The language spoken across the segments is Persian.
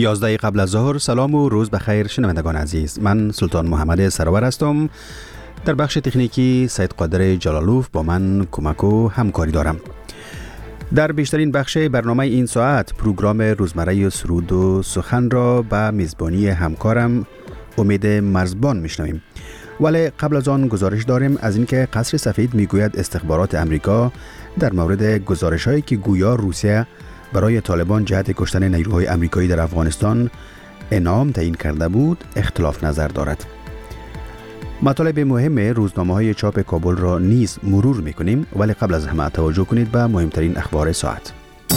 11 قبل از ظهر. سلام و روز بخیر شنوندگان عزیز. من سلطان محمد سرور هستم. در بخش تکنیکی سید قادر جلالوف با من کمک و همکاری دارم. در بیشترین بخش برنامه این ساعت پروگرام روزمره سرود و سخن را به میزبانی همکارم امید مرزبان میشنویم. ولی قبل از آن گزارش داریم از اینکه قصر سفید میگوید استخبارات امریکا در مورد گزارش‌هایی که گویا روسیه برای طالبان جهت کشتن نیروهای امریکایی در افغانستان انعام تعیین کرده بود اختلاف نظر دارد. مطالب مهم روزنامه‌های چاپ کابل را نیز مرور می‌کنیم، ولی قبل از همه توجه کنید به مهمترین اخبار ساعت.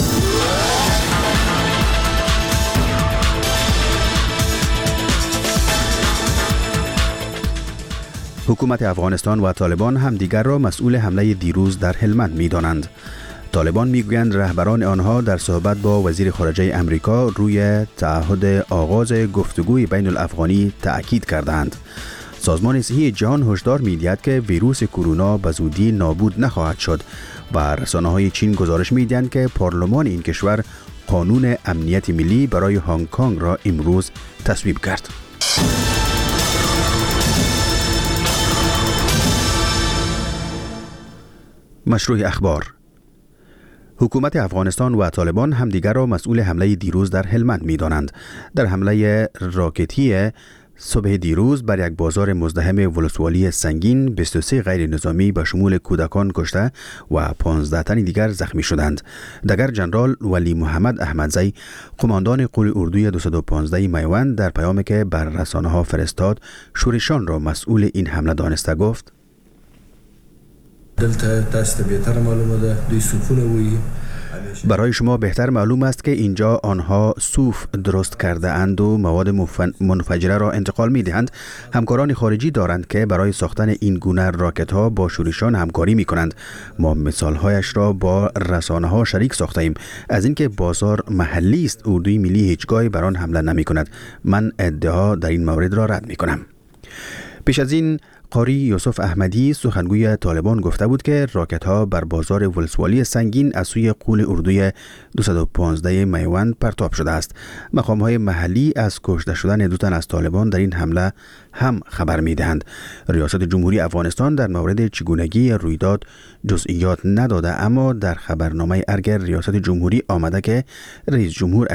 حکومت افغانستان و طالبان همدیگر را مسئول حمله دیروز در هلمند می‌دانند. طالبان میگویند رهبران آنها در صحبت با وزیر خارجه امریکا روی تعهد آغاز گفتگوی بین الافغانی تأکید کردند. سازمان صحی جهان هشدار می‌دهد که ویروس کرونا به زودی نابود نخواهد شد و رسانه‌های چین گزارش می‌دهند که پارلمان این کشور قانون امنیت ملی برای هنگ کنگ را امروز تصویب کرد. مشروع اخبار. حکومت افغانستان و طالبان همدیگر را مسئول حمله دیروز در هلمند می‌دانند. در حمله راکتی صبح دیروز بر یک بازار مزدحم ولسوالی سنگین 23 غیر نظامی به شمول کودکان کشته و 15 تن دیگر زخمی شدند. دگر جنرال ولی محمد احمدزی، قماندان قول اردوی 215 میوند، در پیامی که بر رسانه‌ها فرستاد شورشان را مسئول این حمله دانسته گفت: برای شما بهتر معلوم است که اینجا آنها صوف درست کرده اند و مواد منفجره را انتقال می دهند. همکاران خارجی دارند که برای ساختن این گونه راکت ها با شورشان همکاری می کنند. ما مثال هایش را با رسانه ها شریک ساخته ایم. از اینکه بازار محلی است، اردوی ملی هیچگاهی بر آن حمله نمی کند. من ادعا در این مورد را رد می کنم. پیش از این قاری یوسف احمدی، سخنگوی طالبان، گفته بود که راکت‌ها بر بازار ولسوالی سنگین از سوی قول اردوی 215 میوند پرتاب شده است. مقام‌های محلی از کشته شدن 2 تن از طالبان در این حمله هم خبر می‌دهند. ریاست جمهوری افغانستان در مورد چگونگی رویداد جزئیات نداده، اما در خبرنامه ارگ ریاست جمهوری آمده که رئیس جمهور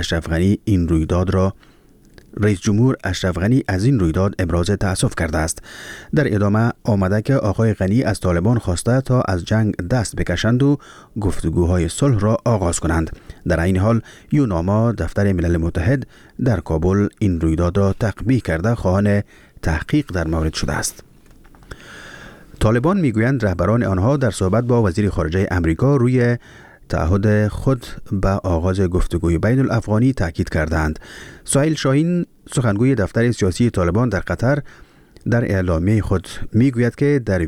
اشرف غنی از این رویداد ابراز تأسف کرده است. در ادامه آمده که آقای غنی از طالبان خواسته تا از جنگ دست بکشند و گفتگوهای صلح را آغاز کنند. در این حال یوناما، دفتر ملل متحد، در کابل این رویداد را تقبیح کرده خواهان تحقیق در مورد شده است. طالبان میگویند رهبران آنها در صحبت با وزیر خارجه امریکا روی تعهد خود به آغاز گفتگوی بین الافغانی تاکید کردند. سهیل شاهین، سخنگوی دفتر سیاسی طالبان در قطر، در اعلامیه خود میگوید که در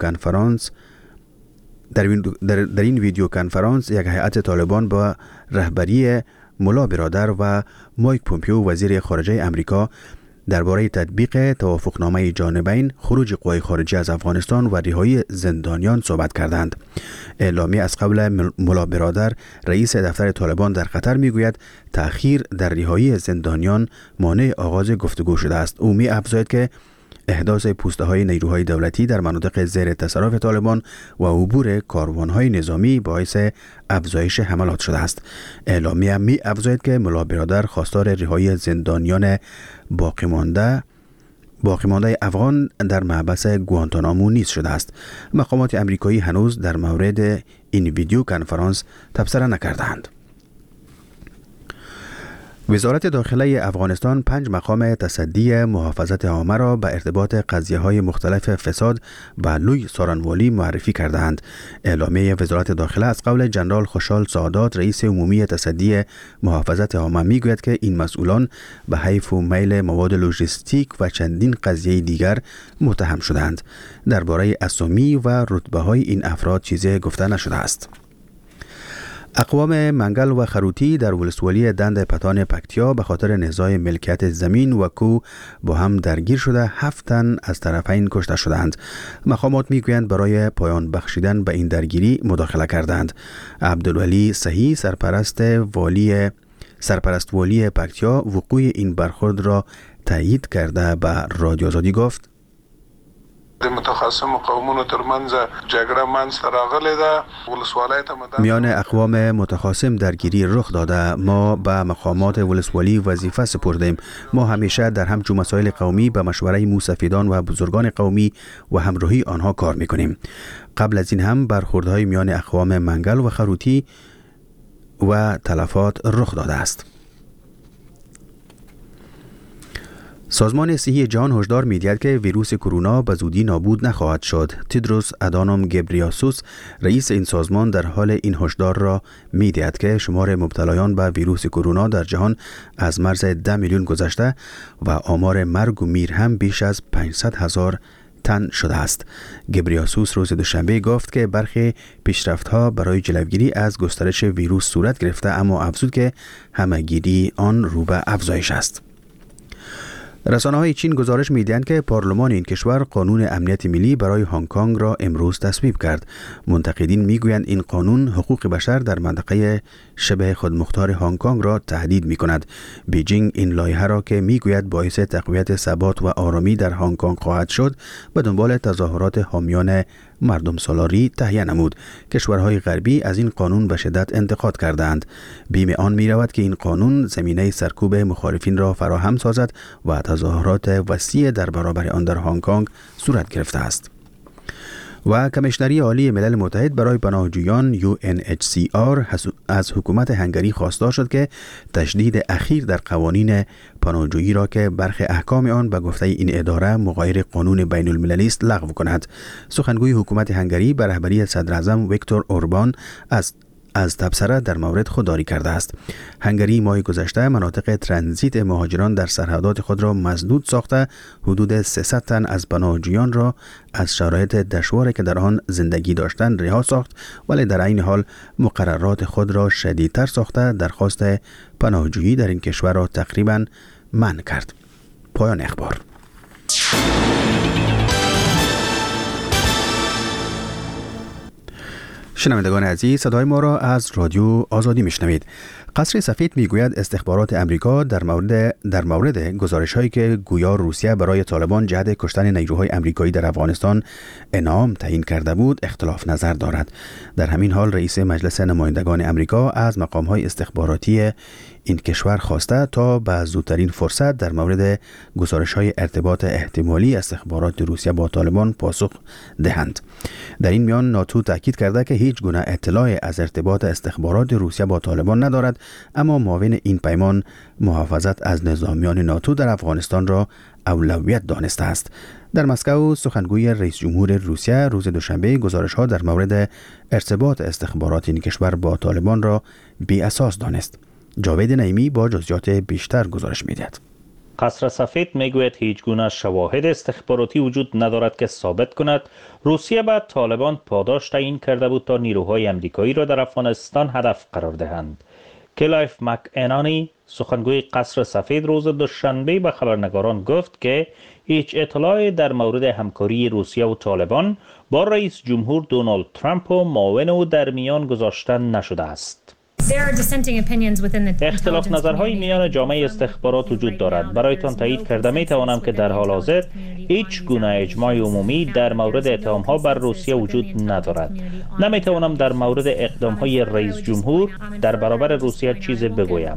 این ویدیو کنفرانس یک هیئت طالبان با رهبری ملا برادر و مایک پومپیو، وزیر خارجه امریکا، درباره تطبیق توافقنامه جانبین، خروج قوای خارجه از افغانستان و رهایی زندانیان صحبت کردند. اعلامیه از قبل ملا برادر، رئیس دفتر طالبان در قطر، میگوید تأخیر در رهایی زندانیان مانع آغاز گفتگو شده است. او می‌افزاید که احداث پوسته‌های نیروهای دولتی در مناطق زیر تصرف طالبان و عبور کاروان‌های نظامی باعث افزایش حملات شده است. اعلامیه می‌افزاید که ملا برادر خواستار رهایی زندانیان باقی مانده افغان در محبس گوانتانامو نیز شده است. مقامات امریکایی هنوز در مورد این ویدیو کنفرانس تبصره نکردند. وزارت داخله افغانستان 5 مقام تصدی محافظت عامه را به ارتباط قضیه‌های مختلف فساد و لوی سارنوالی معرفی کردند. اعلامیه وزارت داخله از قول جنرال خوشحال سعادات، رئیس عمومی تصدی محافظت عامه، میگوید که این مسئولان به حیف و میل مواد لوجستیک و چندین قضیه دیگر متهم شدند. درباره اسامی و رتبه‌های این افراد چیزی گفته نشده است. اقوام منگل و خروتی در ولسوالی دند پتان پکتیا به خاطر نزاع ملکیت زمین و کو با هم درگیر شده 7 تن از طرفین کشته شدند. مقامات میگویند برای پایان بخشیدن به این درگیری مداخله کردند. عبدالولی صحیح، سرپرست والی سرپرست والی پکتیا وقوع این برخورد را تایید کرده به رادیو آزادی گفت: د متخاصم قومونو ترمنځ جګړه منځته راغلې ده. ولسوالۍ ته میان اقوام متخاصم درگیری رخ داده. ما به مقامات ولسوالی وظیفه سپردیم. ما همیشه در همچون مسائل قومی به مشوره موسفیدان و بزرگان قومی و همراهی آنها کار میکنیم. قبل از این هم برخوردهای میان اقوام منگل و خروتی و تلفات رخ داده است. سازمان صحی جهان هشدار می‌دهد که ویروس کرونا به زودی نابود نخواهد شد. تدروس ادانوم گبریاسوس رئیس این سازمان در حال این هشدار را می‌دهد که شمار مبتلایان به ویروس کرونا در جهان از مرز 10 میلیون گذشته و آمار مرگ و میر هم بیش از 500,000 تن شده است. گبریاسوس روز دوشنبه گفت که برخی پیشرفت‌ها برای جلوگیری از گسترش ویروس صورت گرفته، اما افزود که همه‌گیری آن رو به افزایش است. رسانه‌های چین گزارش می‌دهند که پارلمان این کشور قانون امنیت ملی برای هنگ کنگ را امروز تصویب کرد. منتقدین می‌گویند این قانون حقوق بشر در منطقه شبه خودمختار هنگ کنگ را تهدید می‌کند. بیجینگ این لایحه را که می‌گوید باعث تقویت ثبات و آرامی در هنگ کنگ خواهد شد، به دنبال تظاهرات حامیان مردم سالاری تهیه نمود. کشورهای غربی از این قانون به شدت انتقاد کردند. بیم آن می‌رود که این قانون زمینه سرکوب مخالفین را فراهم سازد و تظاهرات وسیع در برابر آن در هنگ کنگ صورت گرفته است. و کمیشنری عالی ملل متحد برای پناهجویان UNHCR از حکومت هنگری خواستار شد که تشدید اخیر در قوانین پناهجویی را که برخی احکام آن به گفته این اداره مغایر قانون بین المللی است لغو کند. سخنگوی حکومت هنگری به رهبری صدر اعظم ویکتور اوربان از تبصره در مورد خودداری کرده است. هنگری ماه گذشته مناطق ترانزیت مهاجران در سرحدات خود را مسدود ساخته حدود 300 تن از پناهجویان را از شرایط دشواری که در آن زندگی داشتند رها ساخت، ولی در این حال مقررات خود را شدیدتر ساخته درخواست پناهجویی در این کشور را تقریباً منع کرد. پایان اخبار. شنوندگان عزیز، صدای ما را از رادیو آزادی میشنوید. قصر سفید میگوید استخبارات امریکا در مورد گزارش‌هایی که گویا روسیه برای طالبان جهت کشتن نیروهای امریکایی در افغانستان انعام تعیین کرده بود اختلاف نظر دارد. در همین حال رئیس مجلس نمایندگان امریکا از مقام‌های استخباراتی این کشور خواسته تا به زودترین فرصت در مورد گزارش‌های ارتباط احتمالی استخبارات روسیه با طالبان پاسخ دهند. در این میان ناتو تاکید کرده که هیچ گونه اطلاعی از ارتباط استخبارات روسیه با طالبان ندارد، اما معاون این پیمان محافظت از نظامیان ناتو در افغانستان را اولویت دانسته است. در مسکو سخنگوی رئیس جمهور روسیه روز دوشنبه گزارش‌ها در مورد ارتباط استخبارات این کشور با طالبان را بی اساس دانست. جاوید نعیمی با جزئیات بیشتر گزارش می‌دهد. قصر سفید میگوید هیچ گونه شواهد استخباراتی وجود ندارد که ثابت کند روسیه به طالبان پاداش تعیین کرده بود تا نیروهای امریکایی را در افغانستان هدف قرار دهند. کلایف مک‌انانی سخنگوی قصر سفید روز دوشنبه به خبرنگاران گفت که هیچ اطلاعی در مورد همکاری روسیه و طالبان با رئیس جمهور دونالد ترامپ و معاون او در میان گذاشته نشده است. اختلاف نظرهای میان جامعه استخبارات وجود دارد. برایتان تایید کرده می توانم که در حال حاضر هیچ گونه اجماع عمومی در مورد اتهام‌ها بر روسیه وجود ندارد. نمی توانم در مورد اقدام‌های رئیس جمهور در برابر روسیه چیزی بگویم.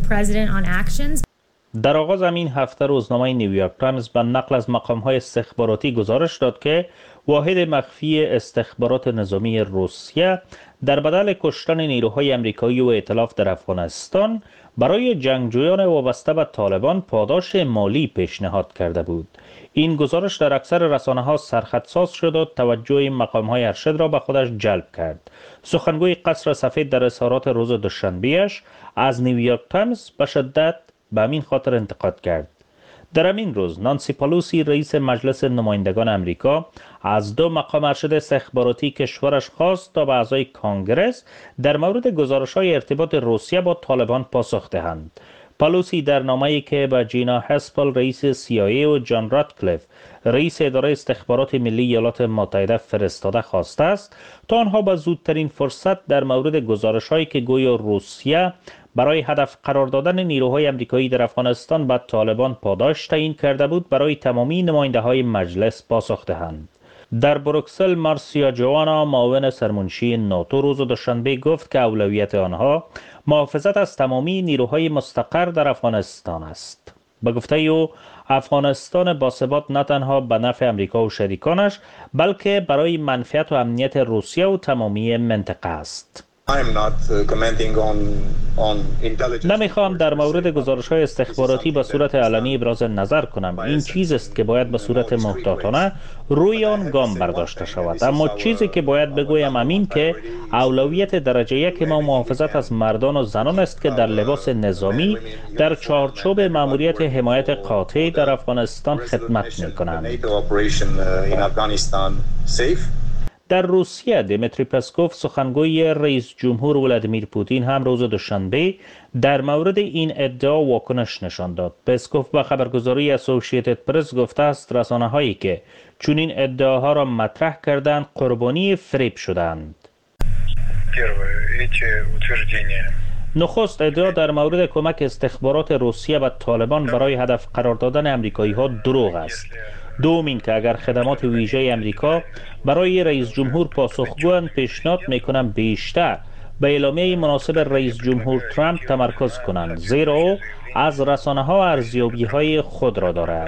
در آغاز این هفته روزنامه نیویورک تایمز به نقل از مقام‌های استخباراتی گزارش داد که واحد مخفی استخبارات نظامی روسیه در بدل کشتن نیروهای امریکایی و ائتلاف در افغانستان برای جنگجویان وابسته به طالبان پاداش مالی پیشنهاد کرده بود. این گزارش در اکثر رسانه‌ها سرخطساز شد و توجه مقام‌های ارشد را به خودش جلب کرد. سخنگوی قصر سفید در اظهارات روز دوشنبه‌اش از نیویورک تایمز به شدت به همین خاطر انتقاد کرد. در همین روز نانسی پالوسی رئیس مجلس نمایندگان امریکا از دو مقام ارشد استخباراتی کشورش خواست تا به اعضای کانگرس در مورد گزارش‌های ارتباط روسیه با طالبان پاسخ دهند. پالوسی در نامه‌ای که به جینا هسپل رئیس CIA و جان راتکلیف رئیس اداره استخبارات ملی ایالات متحده فرستاده خواسته است تا آنها با زودترین فرصت در مورد گزارش‌هایی که گویا روسیه برای هدف قرار دادن نیروهای آمریکایی در افغانستان به طالبان پاداش تعیین کرده بود برای تمامی نماینده‌های مجلس پاسخ دهند. در بروکسل مارسیا جوانا معاون سرمنشی ناتو روز دوشنبه گفت که اولویت آنها محافظت از تمامی نیروهای مستقر در افغانستان است. به گفته او افغانستان باثبات نه تنها به نفع امریکا و شریکانش بلکه برای منفعت و امنیت روسیه و تمامی منطقه است. نمیخوام در مورد گزارش‌های استخباراتی به صورت علنی ابراز نظر کنم. این چیز است که باید به صورت محتاطانه روی آن گام برداشته شود. اما چیزی که باید بگویم همین که اولویت درجه یک ما محافظت از مردان و زنان است که در لباس نظامی در چارچوب مأموریت حمایت قاطع در افغانستان خدمت می‌کنند. در روسیه دیمیتری پسکوف سخنگوی رئیس جمهور ولادیمیر پوتین هم روز دوشنبه در مورد این ادعا واکنش نشان داد. پسکوف به خبرگزاری اسوسییتد پرس گفته است رسانه‌هایی که چنین ادعاها را مطرح کردند قربانی فریب شدند. نخست ادعا در مورد کمک استخبارات روسیه به طالبان برای هدف قرار دادن آمریکایی‌ها دروغ است. دوم این که اگر خدمات ویژه امریکا برای رئیس جمهور پاسخگویند، پیشنهاد میکنم بیشتر به اعلامیه مناسب رئیس جمهور ترامپ تمرکز کنند، زیرا او از رسانه‌ها ارزیابی‌های خود را دارد.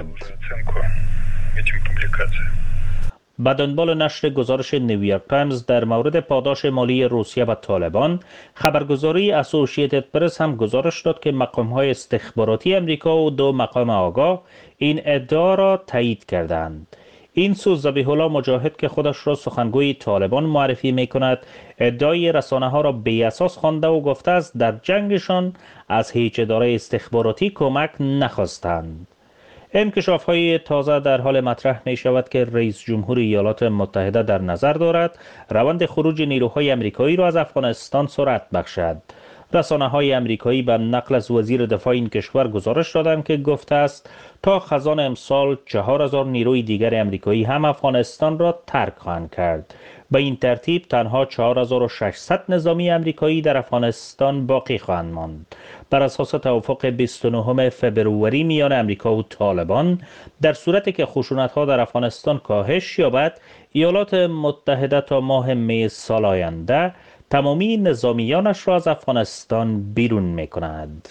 به دنبال نشر گزارش نیویورک تایمز در مورد پاداش مالی روسیه به طالبان، خبرگزاری اسوسییتد پرس هم گزارش داد که مقام‌های استخباراتی امریکا و دو مقام آگاه این ادعا را تایید کردند. این سو ذبیح الله مجاهد که خودش را سخنگوی طالبان معرفی می‌کند، ادعای رسانه‌ها را بی اساس خوانده و گفته است در جنگشان از هیچ اداره استخباراتی کمک نخواستند. انکشاف‌های تازه در حال مطرح می شود که رئیس جمهور ایالات متحده در نظر دارد روند خروج نیروهای آمریکایی را از افغانستان سرعت بخشد. رسانه‌های آمریکایی به نقل از وزیر دفاع این کشور گزارش دادند که گفته است تا خزان امسال 4000 نیروی دیگر آمریکایی هم افغانستان را ترک خواهند کرد. به این ترتیب تنها 4600 نظامی آمریکایی در افغانستان باقی خواهند ماند. بر اساس توافق 29 فبروری میان آمریکا و طالبان، در صورتی که خشونت‌ها در افغانستان کاهش یابد، ایالات متحده تا ماه می سال آینده تمامی نظامیانش را از افغانستان بیرون می‌کند.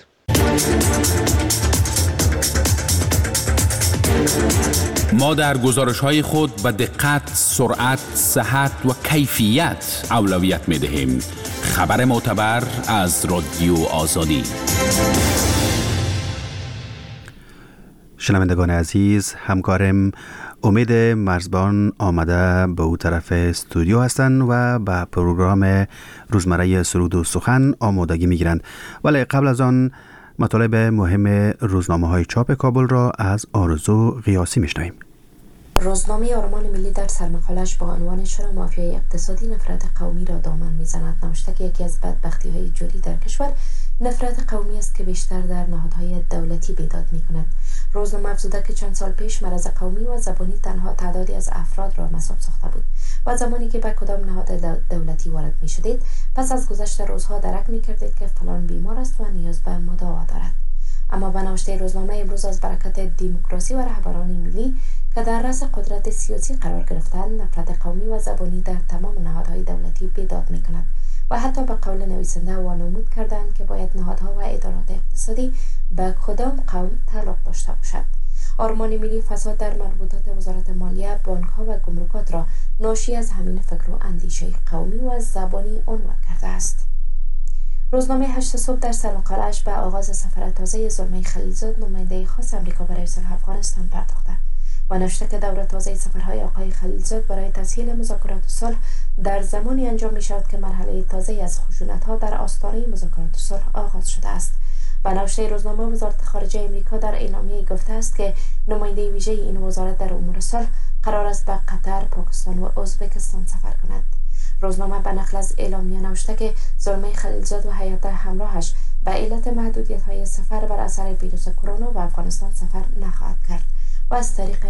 ما در گزارش‌های خود به دقت، سرعت، صحت و کیفیت اولویت می‌دهیم. خبر معتبر از رادیو آزادی. شنوندگان عزیز، همکارم امید مرزبان آمده به او طرف استودیو هستند و به پروگرام روزمره سرود و سخن آمادگی می‌گیرند. ولی قبل از آن مطالب مهم روزنامه‌های چاپ کابل را از آرزو قیاسی می‌شنویم. روزنامه آرمان ملی در سرمقاله‌اش با عنوان چرا مافیای اقتصادی نفرت قومی را دامن می‌زند نوشته که یکی از بدبختی‌های جاری در کشور نفرت قومی است که بیشتر در نهادهای دولتی بیداد می‌کند. روزنامه افزوده که چند سال پیش مرض قومی و زبانی تنها تعدادی از افراد را مصاب ساخته بود و زمانی که به کدام نهاد دولتی وارد می‌شدید، پس از گذشت روزها درک می‌کردید که فلان بیمار است و نیاز به مداوا دارد. اما به نوشته روزنامه امروز از برکت دموکراسی و رهبران ملی که در رأس قدرت سیاسی قرار گرفتند، نفرت قومی و زبانی در تمام نهادهای دولتی بیداد می‌کند و حتی به قول نویسنده وانمود کردند که باید نهادها و ادارات اقتصادی به کدام قوم تعلق داشته باشد. آرمان ملی فساد در مربوطات وزارت مالیه، بانک‌ها و گمرکات را ناشی از همین فکر و اندیشه قومی و زبانی عنوان کرده است. روزنامه 8 صبح در سرمقاله‌اش به آغاز سفر تازه زلمه خلیلزاد، نماینده خاص آمریکا برای صلح افغانستان پرداخته و نوشته که دور تازه سفرهای آقای خلیلزاد برای تسهیل مذاکرات صلح در زمانی انجام می شود که مرحله تازه از خشونت‌ها در آستانه مذاکرات صلح آغاز شده است. و نوشته روزنامه وزارت خارجه آمریکا در اعلامیه گفته است که نماینده ویژه این وزارت در امور صلح قرار است به قطر، پاکستان و ازبکستان سفر کند. روزنامه به نقل از اعلامیه نوشته که زلمه خلیلزاد و هیئت همراهش به علت محدودیت‌های سفر بر اثر ویروس کرونا به افغانستان سفر نخواهد کرد و از طریق